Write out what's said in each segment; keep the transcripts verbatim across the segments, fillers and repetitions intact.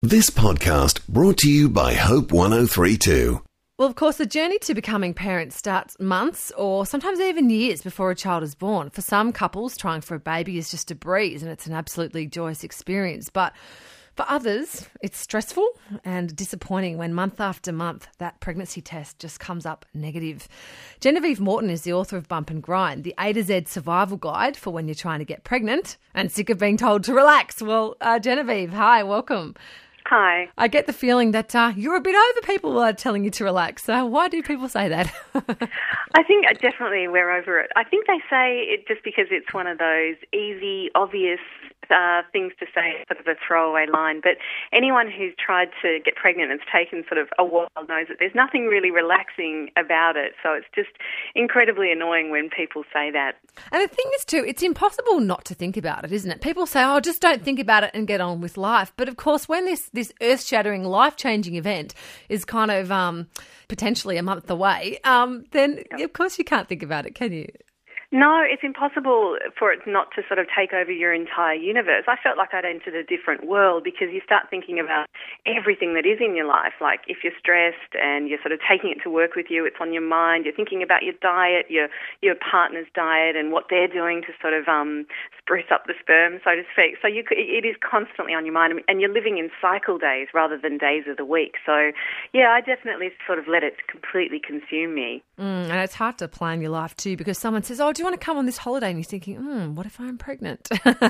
This podcast brought to you by Hope one oh three two. Well, of course, the journey to becoming parents starts months or sometimes even years before a child is born. For some couples, trying for a baby is just a breeze and it's an absolutely joyous experience. But for others, it's stressful and disappointing when month after month that pregnancy test just comes up negative. Genevieve Morton is the author of Bump and Grind, the A to Z survival guide for when you're trying to get pregnant and sick of being told to relax. Well, uh, Genevieve, hi, welcome. Hi. I get the feeling that uh, you're a bit over people uh, telling you to relax. So why do people say that? I think definitely we're over it. I think they say it just because it's one of those easy, obvious uh, things to say, sort of a throwaway line. But anyone who's tried to get pregnant and it's taken sort of a while knows that there's nothing really relaxing about it. So it's just incredibly annoying when people say that. And the thing is too, it's impossible not to think about it, isn't it? People say, oh, just don't think about it and get on with life. But of course, when this this earth-shattering, life-changing event is kind of um, potentially a month away, um, then Yep. of course you can't think about it, can you? No, it's impossible for it not to sort of take over your entire universe. I felt like I'd entered a different world because you start thinking about everything that is in your life. Like if you're stressed and you're sort of taking it to work with you, it's on your mind. You're thinking about your diet, your your partner's diet and what they're doing to sort of um, spruce up the sperm, so to speak. So you, it is constantly on your mind and you're living in cycle days rather than days of the week. So, yeah, I definitely sort of let it completely consume me. Mm, and it's hard to plan your life too because someone says, oh, do you want to come on this holiday? And you're thinking, hmm, what if I'm pregnant?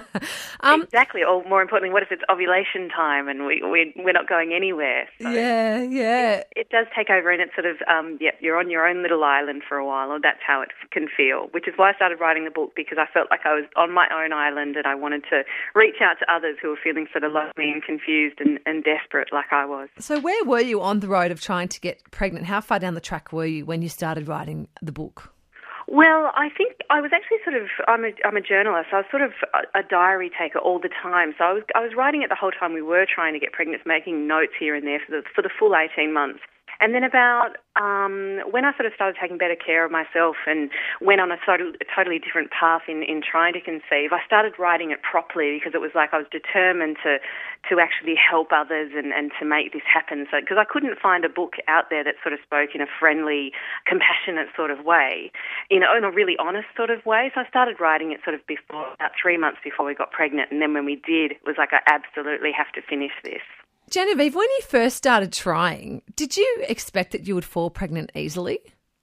um, exactly. Or more importantly, what if it's ovulation time and we, we, we're not going anywhere? So yeah, yeah. It, it does take over and it's sort of, um, yeah, you're on your own little island for a while, or that's how it can feel, which is why I started writing the book, because I felt like I was on my own island and I wanted to reach out to others who were feeling sort of lonely and confused and, and desperate like I was. So where were you on the road of trying to get pregnant? How far down the track were you when you started writing the book? Well, I think I was actually sort of, I'm a, I'm a journalist, so I was sort of a, a diary taker all the time. So I was, I was writing it the whole time we were trying to get pregnant, making notes here and there for the, for the full eighteen months. And then about um, when I sort of started taking better care of myself and went on a, sort of, a totally different path in, in trying to conceive, I started writing it properly because it was like I was determined to to actually help others and, and to make this happen. So because I couldn't find a book out there that sort of spoke in a friendly, compassionate sort of way, you know, in a really honest sort of way. So I started writing it sort of before, about three months before we got pregnant. And then when we did, it was like I absolutely have to finish this. Genevieve, when you first started trying, did you expect that you would fall pregnant easily?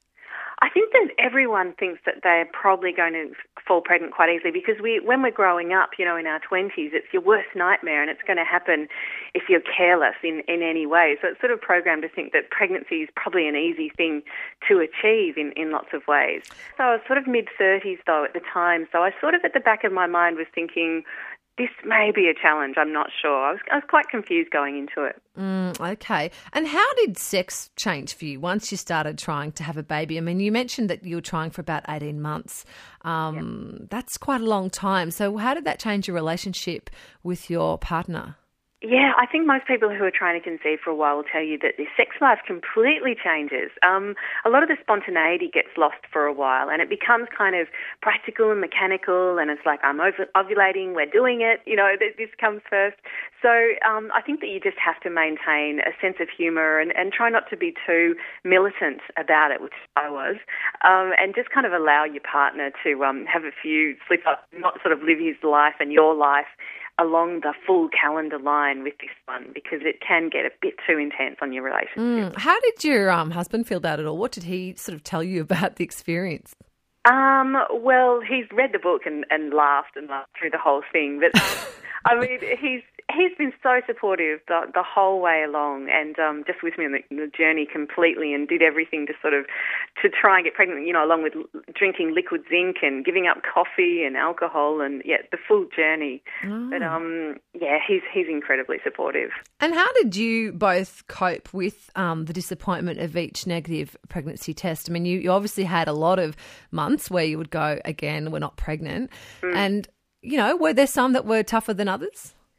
I think that everyone thinks that they're probably going to fall pregnant quite easily because we, when we're growing up, you know, in our twenties, it's your worst nightmare and it's going to happen if you're careless in, in any way. So it's sort of programmed to think that pregnancy is probably an easy thing to achieve in, in lots of ways. So I was sort of mid-thirties, though, at the time. So I sort of at the back of my mind was thinking, this may be a challenge, I'm not sure. I was, I was quite confused going into it. Mm, okay. And how did sex change for you once you started trying to have a baby? I mean, you mentioned that you were trying for about eighteen months. Um, yep. That's quite a long time. So how did that change your relationship with your partner? Yeah, I think most people who are trying to conceive for a while will tell you that their sex life completely changes. Um, a lot of the spontaneity gets lost for a while and it becomes kind of practical and mechanical and it's like, I'm ov- ovulating, we're doing it, you know, th- this comes first. So um, I think that you just have to maintain a sense of humour and, and try not to be too militant about it, which I was, um, and just kind of allow your partner to um, have a few slip-ups, not sort of live his life and your life along the full calendar line with this one because it can get a bit too intense on your relationship. Mm. How did your um, husband feel about it all? What did he sort of tell you about the experience? Um, well, he's read the book and, and laughed and laughed through the whole thing. But, um, I mean, he's he's been so supportive the, the whole way along and um, just with me on the, the journey completely and did everything to sort of to try and get pregnant, you know, along with drinking liquid zinc and giving up coffee and alcohol and, yeah, the full journey. Oh. But, um, yeah, he's he's incredibly supportive. And how did you both cope with um, the disappointment of each negative pregnancy test? I mean, you, you obviously had a lot of months where you would go, again, we're not pregnant. Mm. And, you know, were there some that were tougher than others?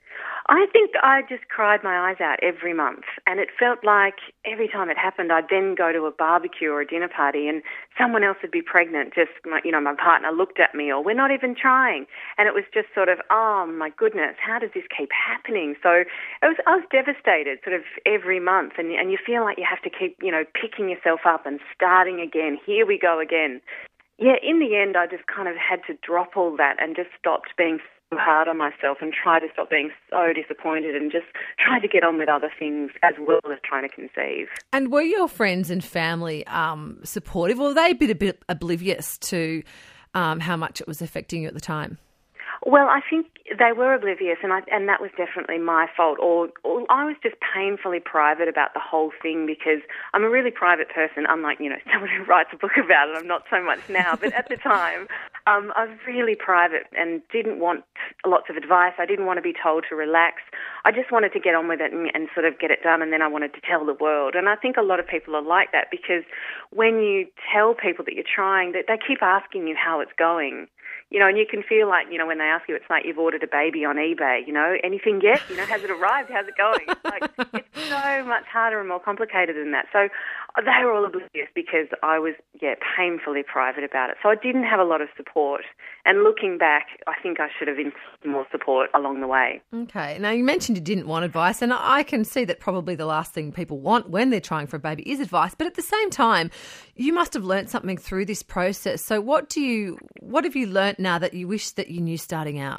I think I just cried my eyes out every month, and it felt like every time it happened, I'd then go to a barbecue or a dinner party and someone else would be pregnant. Just, my, you know, my partner looked at me, or we're not even trying. And it was just sort of, oh my goodness, how does this keep happening? So it was, I was devastated sort of every month, and, and you feel like you have to keep, you know, picking yourself up and starting again. Here we go again. Yeah, in the end, I just kind of had to drop all that and just stopped being so hard on myself and try to stop being so disappointed and just try to get on with other things as well as trying to conceive. And were your friends and family um, supportive, or were they a bit, a bit oblivious to um, how much it was affecting you at the time? Well, I think they were oblivious, and I, and that was definitely my fault. Or, or I was just painfully private about the whole thing because I'm a really private person, unlike, you know, someone who writes a book about it. I'm not so much now, but at the time, um, I was really private and didn't want lots of advice. I didn't want to be told to relax. I just wanted to get on with it and, and sort of get it done, and then I wanted to tell the world. And I think a lot of people are like that because when you tell people that you're trying, that they keep asking you how it's going. You know, and you can feel like, you know, when they ask you, it's like you've ordered a baby on eBay, you know, anything yet? You know, has it arrived? How's it going? It's like, it's so much harder and more complicated than that. So they were all oblivious because I was, yeah, painfully private about it. So I didn't have a lot of support. And looking back, I think I should have been more support along the way. Okay. Now, you mentioned you didn't want advice, and I can see that probably the last thing people want when they're trying for a baby is advice. But at the same time, you must have learnt something through this process. So what do you, what have you learnt now that you wish that you knew starting out?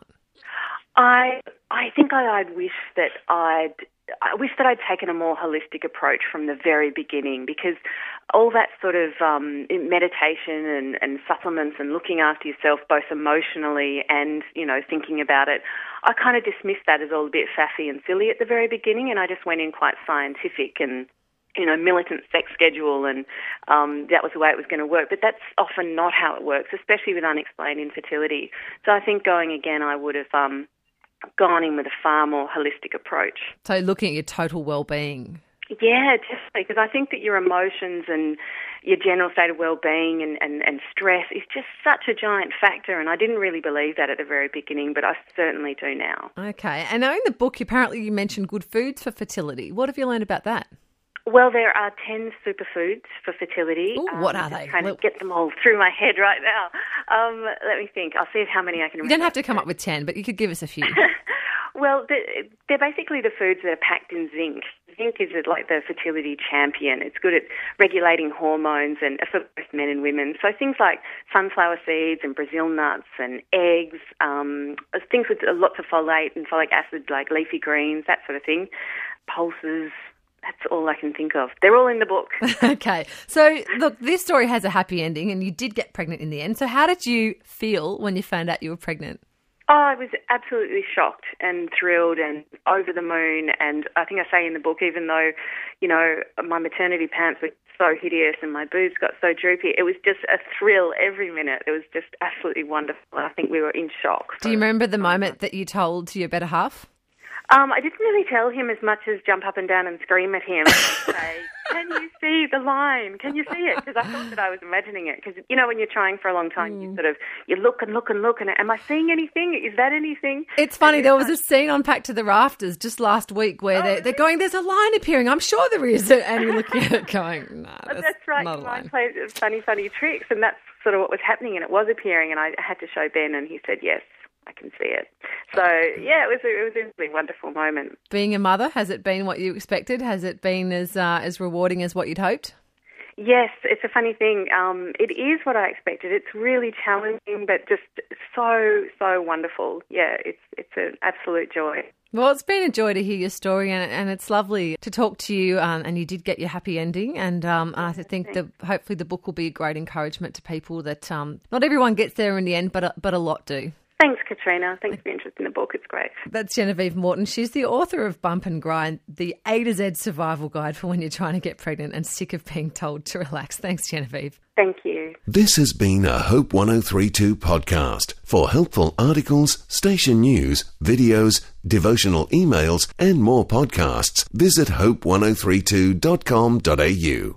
I I think I, I'd wish that I'd I wish that I'd taken a more holistic approach from the very beginning, because all that sort of um, meditation and, and supplements and looking after yourself both emotionally and, you know, thinking about it, I kind of dismissed that as all a bit faffy and silly at the very beginning, and I just went in quite scientific and, you know, militant sex schedule, and um, that was the way it was going to work. But that's often not how it works, especially with unexplained infertility. So I think going again, I would have um, gone in with a far more holistic approach. So looking at your total well-being. Yeah, definitely, because I think that your emotions and your general state of well-being and, and, and stress is just such a giant factor, and I didn't really believe that at the very beginning, but I certainly do now. Okay, and now in the book, apparently you mentioned good foods for fertility. What have you learned about that? Well, there are ten superfoods for fertility. Ooh, what um, are they? Trying Look. to get them all through my head right now. Um, let me think. I'll see how many I can remember. You don't have to come up with ten, but you could give us a few. Well, they're basically the foods that are packed in zinc. Zinc is like the fertility champion. It's good at regulating hormones and for both men and women. So things like sunflower seeds and Brazil nuts and eggs, um, things with lots of folate and folic acid like leafy greens, that sort of thing, pulses. That's all I can think of. They're all in the book. Okay. So, look, this story has a happy ending and you did get pregnant in the end. So how did you feel when you found out you were pregnant? Oh, I was absolutely shocked and thrilled and over the moon. And I think I say in the book, even though, you know, my maternity pants were so hideous and my boobs got so droopy, it was just a thrill every minute. It was just absolutely wonderful. I think we were in shock. Do you remember the moment that you told your better half? Um, I didn't really tell him as much as jump up and down and scream at him and say, can you see the line? Can you see it? Because I thought that I was imagining it. Because, you know, when you're trying for a long time, mm. you sort of, you look and look and look and am I seeing anything? Is that anything? It's funny, there was a scene on Packed to the Rafters just last week where oh, they're, they're going, there's a line appearing, I'm sure there is. And you're looking at it going, no, nah, that's, that's right. not a line. Mine played funny, funny tricks, and that's sort of what was happening, and it was appearing, and I had to show Ben, and he said, yes, I can see it. So, yeah, it was a, it was a really wonderful moment. Being a mother, has it been what you expected? Has it been as uh, as rewarding as what you'd hoped? Yes, it's a funny thing. Um, it is what I expected. It's really challenging, but just so, so wonderful. Yeah, it's it's an absolute joy. Well, it's been a joy to hear your story, and, and it's lovely to talk to you, um, and you did get your happy ending, and um, I think that hopefully the book will be a great encouragement to people that um, not everyone gets there in the end, but a, but a lot do. Thanks, Katrina. Thanks for your interest in the book. It's great. That's Genevieve Morton. She's the author of Bump and Grind, the A to Z survival guide for when you're trying to get pregnant and sick of being told to relax. Thanks, Genevieve. Thank you. This has been a Hope one oh three two podcast. For helpful articles, station news, videos, devotional emails, and more podcasts, visit hope one oh three two dot com dot a u.